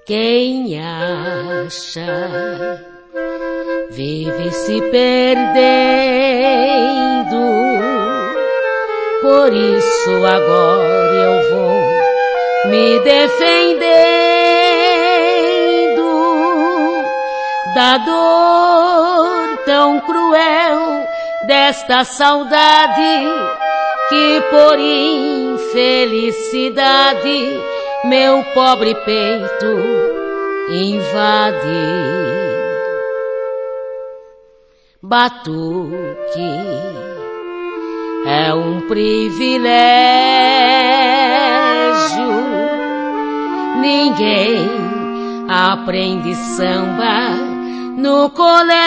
Quem acha vive se perdendo, por isso agora eu vou me defendendo da dor tão cruel desta saudade que por infelicidade meu pobre peito invade. Batuque é um privilégio, ninguém aprende samba no colégio.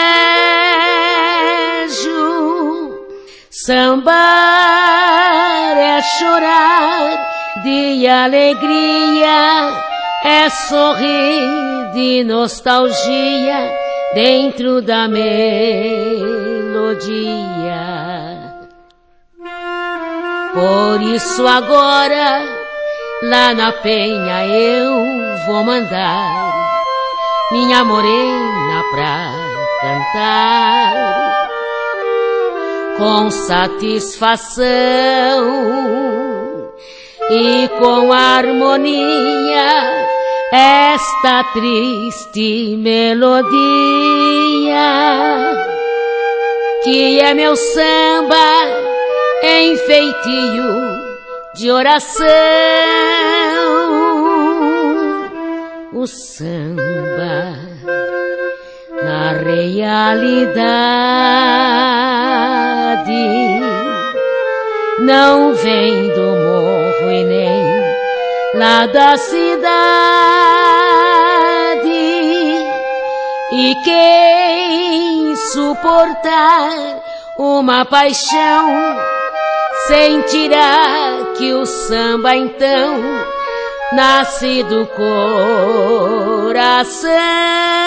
Sambar é chorar de alegria, é sorrir de nostalgia dentro da melodia. Por isso agora, lá na penha eu vou mandar minha morena pra cantar com satisfação e com harmonia esta triste melodia, que é meu samba em feitio de oração. O samba na realidade não vem do morro e nem lá da cidade, e quem suportar uma paixão sentirá que o samba então nasce do coração.